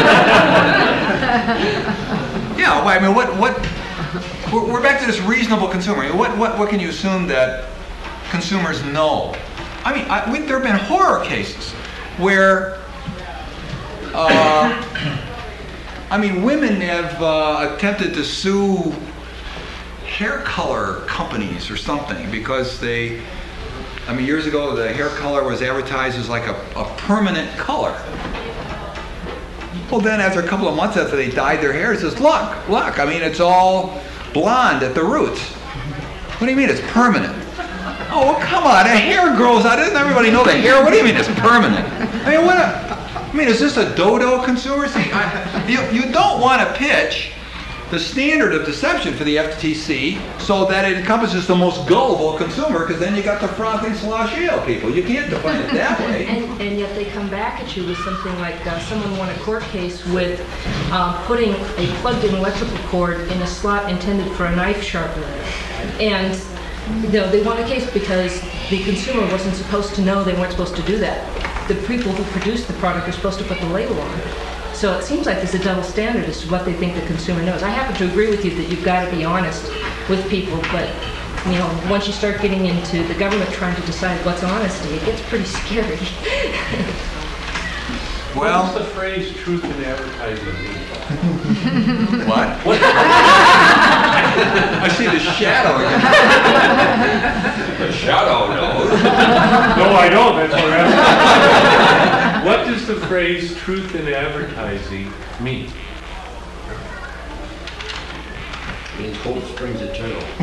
Yeah, well, I mean, what, what, we're, we're back to this reasonable consumer. What, what, what can you assume that consumers know? I mean, I, we, there have been horror cases where, uh, I mean, women have uh, attempted to sue hair color companies or something because they, I mean, years ago the hair color was advertised as like a, a permanent color. Well, then after a couple of months after they dyed their hair, it says, look, look, I mean, it's all blonde at the roots. What do you mean it's permanent? Oh, well, come on, a hair grows out. Doesn't everybody know the hair? What do you mean it's permanent? I mean, what a, I mean, is this a dodo consumer? See, I, you, you don't want to pitch the standard of deception for the F T C so that it encompasses the most gullible consumer, because then you got the frothing slosh ale people. You can't define it that way. And, and yet they come back at you with something like uh, someone won a court case with um, putting a plugged-in electrical cord in a slot intended for a knife sharpener. And you know, they won a case because the consumer wasn't supposed to know they weren't supposed to do that. The people who produced the product are supposed to put the label on it. So it seems like there's a double standard as to what they think the consumer knows. I happen to agree with you that you've got to be honest with people, but you know, once you start getting into the government trying to decide what's honesty, it gets pretty scary. Well, What does the phrase truth in advertising mean? what? What? I see the shadow again. The shadow knows. No, I don't, that's what I'm asking. What does the phrase truth in advertising mean? Means Cold Springs Eternal. I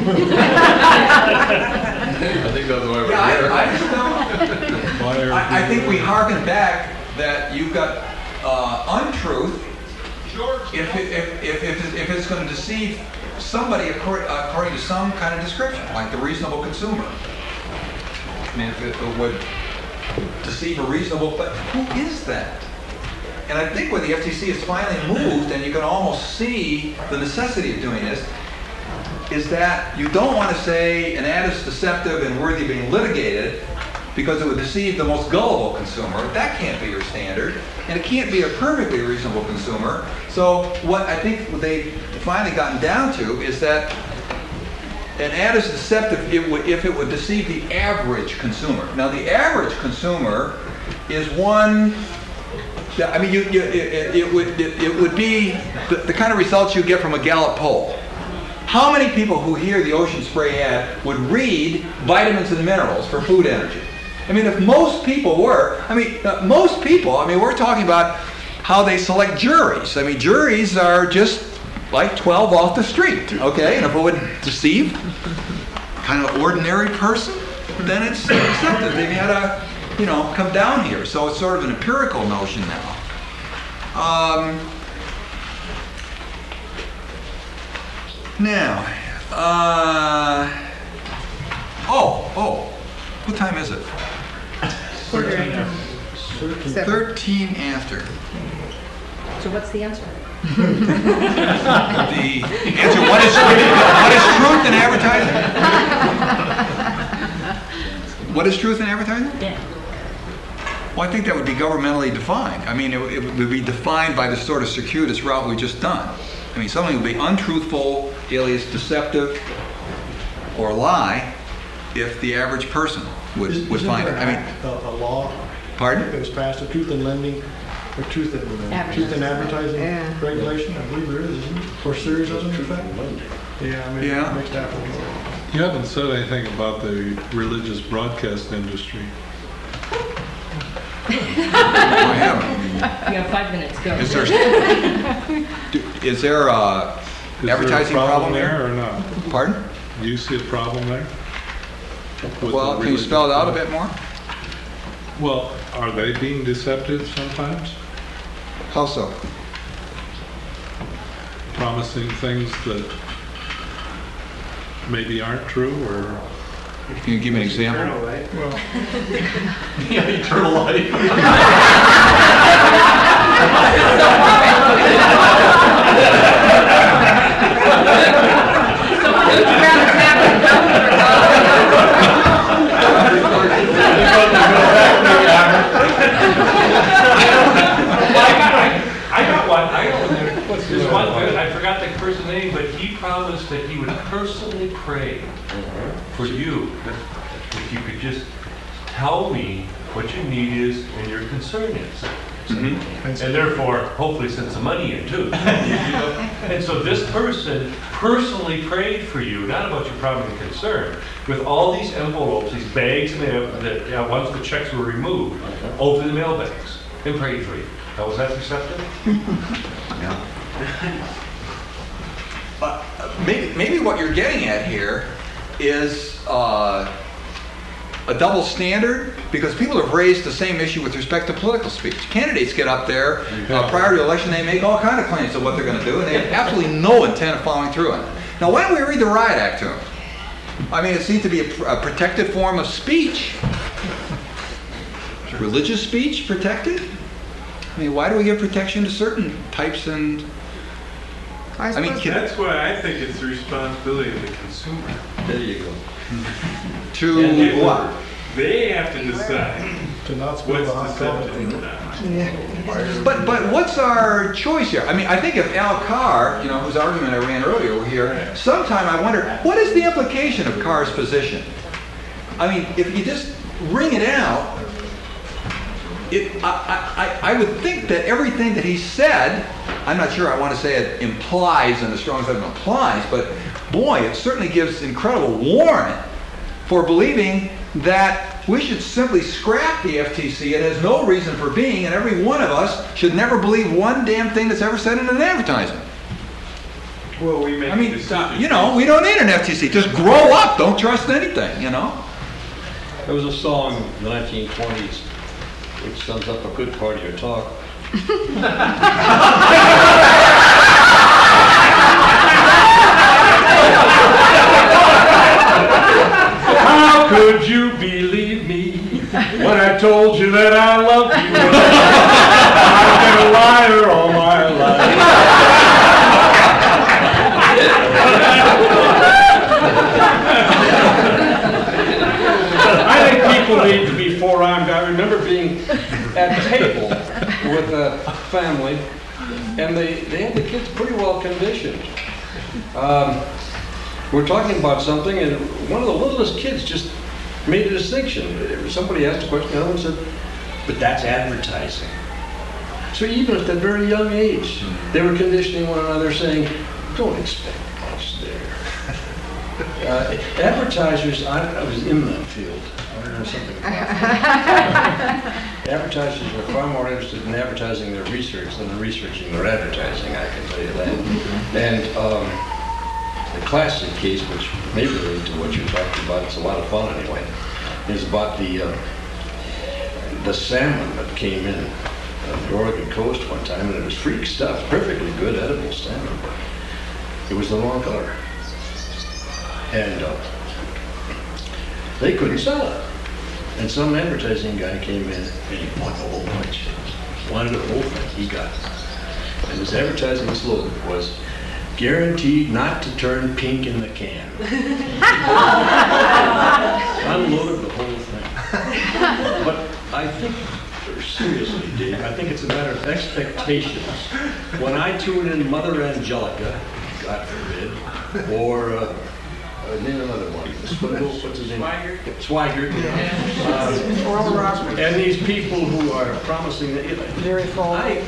think that's why we're Yeah, here. I, I, just don't- I, I think we harken back that you've got uh, untruth if, it, if, if, if, if it's going to deceive somebody according, according to some kind of description, like the reasonable consumer. I mean, if it would deceive a reasonable, but who is that? And I think when the F T C has finally moved, and you can almost see the necessity of doing this, is that you don't want to say an ad is deceptive and worthy of being litigated because it would deceive the most gullible consumer. That can't be your standard, and it can't be a perfectly reasonable consumer. So what I think they've finally gotten down to is that an ad is deceptive if it would, if it would deceive the average consumer. Now, the average consumer is one that, I mean, you, you, it, it would it, it would be the, the kind of results you get from a Gallup poll. How many people who hear the Ocean Spray ad would read vitamins and minerals for food energy? I mean, if most people were, I mean, uh, most people, I mean, we're talking about how they select juries. I mean, juries are just like twelve off the street, okay? And if it would deceive kind of ordinary person, then it's accepted. They've had to, you know, come down here. So it's sort of an empirical notion now. Um, now, uh, oh, oh, what time is it? Quarter Thirteen. Seven. thirteen after. So what's the answer? The answer, what is, what is truth in advertising? What is truth in advertising? Yeah. Well, I think that would be governmentally defined. I mean, it, it would be defined by the sort of circuitous route we just done. I mean, something would be untruthful, alias deceptive, or lie, if the average person would, Is- would isn't find it. there I mean, act- A a law that pardon? was passed, a truth in lending, or truth in, truth in advertising Yeah. regulation, I believe there is, isn't it? Or series of them, in fact? Yeah, I mean, Yeah. mixed apples. You haven't said anything about the religious broadcast industry. I haven't. You have five minutes, go. Is there, do- is there a Is advertising there a problem there there? or not? Pardon? Do you see a problem there? With Well, the can you spell it out a religious- bit more? Well, are they being deceptive sometimes? How so? Promising things that maybe aren't true, or Can you give me an example? Yeah, eternal life. I got one, I got one. There's one, I forgot the person's name, but he promised that he would personally pray for you. If you could just tell me what your need is and your concern is. And therefore, hopefully send some money in too. And so this person personally prayed for you, not about your problem and concern, with all these envelopes, these bags, and they- that, yeah, once the checks were removed, opened the mail bags and prayed for you. Now, was that receptive? Yeah. Uh, maybe, maybe what you're getting at here is uh, a double standard, because people have raised the same issue with respect to political speech. Candidates get up there uh, prior to election, they make all kind of claims of what they're going to do, and they have absolutely no intent of following through on it. Now, why don't we read the Riot Act to them? I mean, it seems to be a, pr- a protected form of speech. Religious speech protected? I mean, why do we give protection to certain types and I I mean, suppose can- that's why I think it's the responsibility of the consumer. There you go. to And they- what? They have to decide To not spill what's the hot coffee. deceptive or not. But but what's our choice here? I mean, I think if Al Carr, you know, whose argument I ran earlier over here, sometime I wonder, what is the implication of Carr's position? I mean, if you just ring it out, it, I, I, I I would think that everything that he said, I'm not sure I want to say it implies in the strong sense of implies, but boy, it certainly gives incredible warrant for believing that we should simply scrap the F T C. It has no reason for being, and every one of us should never believe one damn thing that's ever said in an advertisement. Well, we make I mean, a decision. you know, we don't need an F T C. Just grow up. Don't trust anything, you know? There was a song in the nineteen twenties which sums up a good part of your talk. How could you believe me when I told you that I loved you? I've been a liar all my life. I think people need to be forearmed. I remember being at a table with a family, and they, they had the kids pretty well conditioned. Um, we're talking about something, and one of the littlest kids just made a distinction. Somebody asked a question, the other one said, but that's advertising. So even at that very young age, they were conditioning one another, saying, don't expect us there. Uh, advertisers, I, I was in that field. I learned something about that. Advertisers are far more interested in advertising their research than researching their advertising, I can tell you that. And um, the classic case, which may relate to what you're talking about, it's a lot of fun anyway, is about the uh, the salmon that came in on the Oregon coast one time, and it was freak stuff, perfectly good edible salmon. It was the wrong color. And uh, they couldn't sell it. And some advertising guy came in and he wanted a whole bunch, wanted a whole thing, he got it. And his advertising slogan was, guaranteed not to turn pink in the can. Unloaded the whole thing. But I think, seriously, Dave, I think it's a matter of expectations. When I tune in Mother Angelica, God forbid, or uh, uh, name another one. What- What's his name? Swigert. Swigert. Uh, Oral Roberts. and these people who are promising that, Very full. I,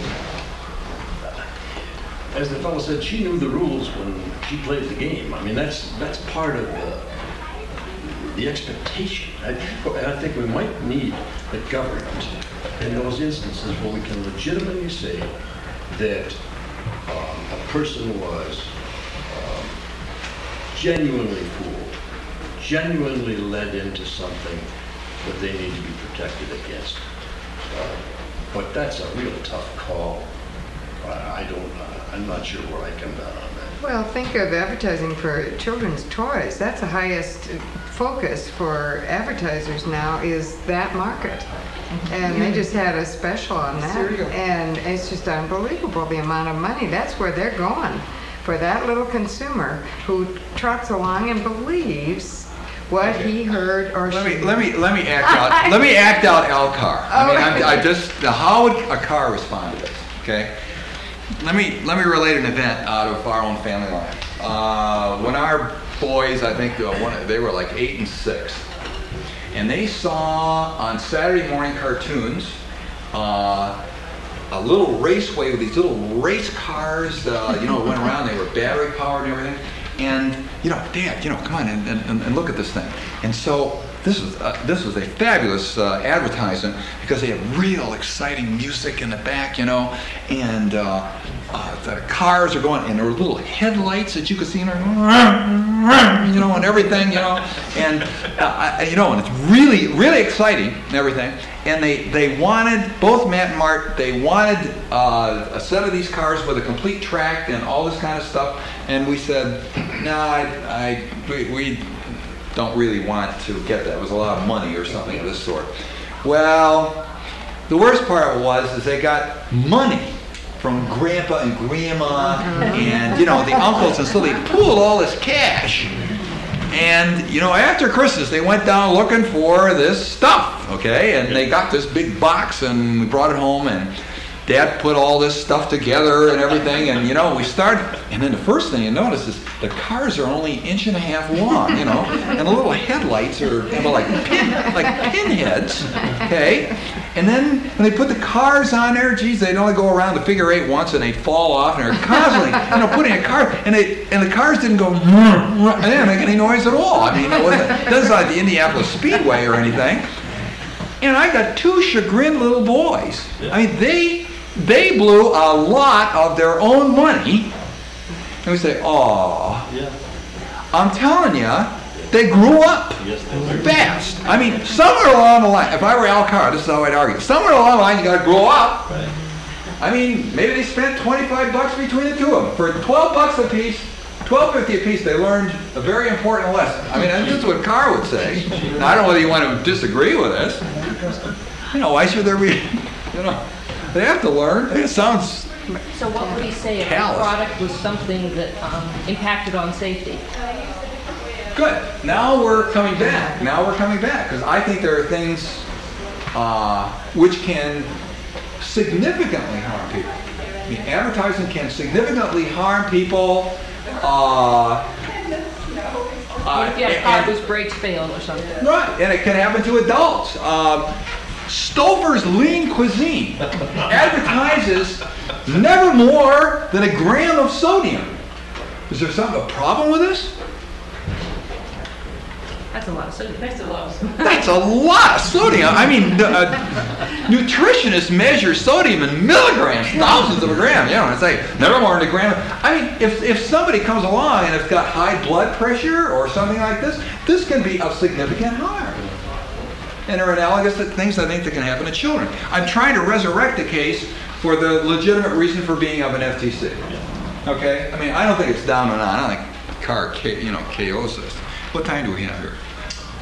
as the fellow said, she knew the rules when she played the game. I mean, that's that's part of the, the expectation. I, and I think we might need the government in those instances where we can legitimately say that um, a person was um, genuinely fooled, genuinely led into something that they need to be protected against. Uh, but that's a real tough call. Uh, I don't, uh, I'm not sure where I come down on that. Well, think of advertising for children's toys. That's the highest focus for advertisers now is that market. And they just had a special on that. And it's just unbelievable the amount of money. That's where they're going for that little consumer who trots along and believes what he heard or Let me, she. let me, let me act out, let me act out Al Carr. I mean, I'm, I just, now how would a car respond to this, okay? Let me, let me relate an event out of our own family life. Uh, when our boys, I think, uh, one, they were like eight and six, and they saw on Saturday morning cartoons, uh, a little raceway with these little race cars, uh, you know, went around, they were battery powered and everything. And, you know, Dad, you know, come on and, and, and look at this thing. And so this was, uh, this was a fabulous uh, advertisement because they had real exciting music in the back, you know, and uh, uh, the cars are going, and there were little headlights that you could see, in there, you know, and everything, you know, and, uh, I, you know, and it's really, really exciting and everything. And they, they wanted, both Matt and Mart, they wanted uh, a set of these cars with a complete track and all this kind of stuff. And we said, no, nah, I, I, we, we don't really want to get that. It was a lot of money or something of this sort. Well, the worst part of it was is they got money from Grandpa and Grandma and, you know, the uncles, and so they pooled all this cash. And, you know, after Christmas, they went down looking for this stuff, okay? And they got this big box, and we brought it home, and Dad put all this stuff together and everything, and, you know, we started. And then the first thing you notice is the cars are only an inch and a half long, you know? And the little headlights are, you know, like pin, like pinheads, okay? And then when they put the cars on there, geez, they'd only go around the figure eight once and they'd fall off, and they're constantly, you know, putting a car, and they and the cars didn't go, and they didn't make any noise at all. I mean, it wasn't, it doesn't sound like the Indianapolis Speedway or anything. And I got two chagrined little boys. I mean, they they blew a lot of their own money, and we say, "Aw, Yeah. I'm telling you." They grew up Yes, they were. fast. I mean, somewhere along the line, if I were Al Carr, this is how I'd argue. Somewhere along the line, you got to grow up. Right. I mean, maybe they spent twenty-five bucks between the two of them. For twelve bucks a piece, twelve fifty a piece, they learned a very important lesson. I mean, and this is what Carr would say. Now, I don't know whether you want to disagree with this. You know, why should there be, you know, they have to learn. It sounds, So what would he say if the Callous. product was something that um, impacted on safety? good. Now we're coming back. Now we're coming back because I think there are things uh, which can significantly harm people. I mean, advertising can significantly harm people. Uh, uh, If you had a and- car whose brakes failed or something. Right, and it can happen to adults. Um, Stouffer's Lean Cuisine advertises never more than a gram of sodium. Is there some a problem with this? That's a lot of sodium. That's a lot of sodium. That's a lot of sodium. I mean, uh, nutritionists measure sodium in milligrams, thousands of a gram. You know, and say never more than a gram. I mean, if if somebody comes along and has got high blood pressure or something like this, this can be of significant harm. And there are analogous things I think that can happen to children. I'm trying to resurrect the case for the legitimate reason for being of an F T C. Okay? I mean, I don't think it's down and on. I don't think Carr, K, you know, K Os this. What time do we have here?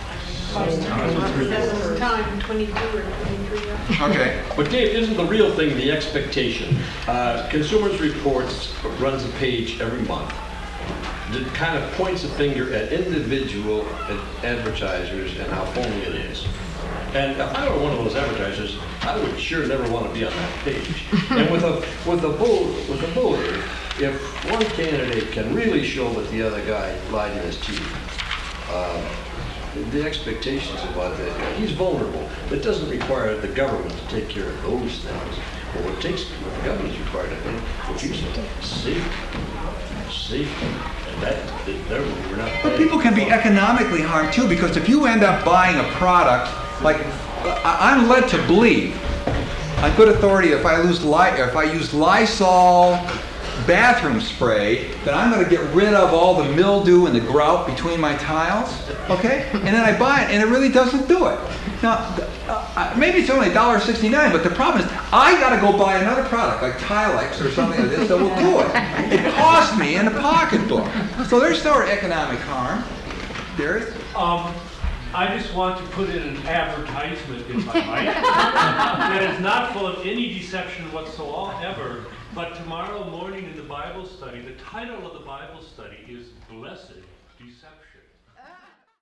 Time, twenty-two or twenty-three. Okay. But Dave, isn't the real thing the expectation? Uh, Consumers Reports runs a page every month that kind of points a finger at individual ad- advertisers and how phony it is. And if I were one of those advertisers, I would sure never want to be on that page. And with a with a vote with a voter, if one candidate can really show that the other guy lied in his teeth, uh, the expectations about that, you know, he's vulnerable. It doesn't require the government to take care of those things. But what takes what the government is required to do, what you said, safety, safety, and that, that there we're not. But people can be economically harmed too, because if you end up buying a product, like I- I'm led to believe, on good authority, if I lose Ly- if I use Lysol bathroom spray, then I'm going to get rid of all the mildew and the grout between my tiles, okay? And then I buy it, and it really doesn't do it. Now, uh, maybe it's only one dollar sixty-nine, but the problem is I got to go buy another product, like Tilex or something like this, that will do it. It cost me in the pocketbook. So there's no economic harm. There is. Um, I just want to put in an advertisement, if I might, that is not full of any deception whatsoever. But tomorrow morning in the Bible study, the title of the Bible study is Blessed Deception.